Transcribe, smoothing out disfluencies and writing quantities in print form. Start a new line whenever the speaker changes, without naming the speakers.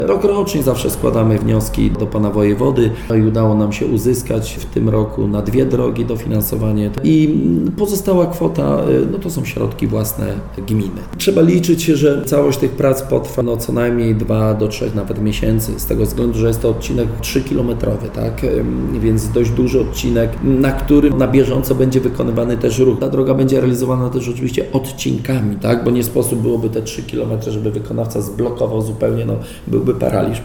Rokrocznie zawsze składamy wnioski do pana wojewody i udało nam się uzyskać w tym roku na 2 drogi dofinansowanie i pozostała kwota to są środki własne gminy. Trzeba liczyć się, że całość tych prac potrwa co najmniej 2 do 3 nawet miesięcy, z tego względu, że jest to odcinek 3-kilometrowy, tak? Więc dość duży odcinek, na którym na bieżąco będzie wykonywany też ruch. Ta droga będzie realizowana też oczywiście odcinkami, tak? Bo nie sposób byłoby te 3 km, żeby wykonawca zblokował zupełnie, byłby paraliż.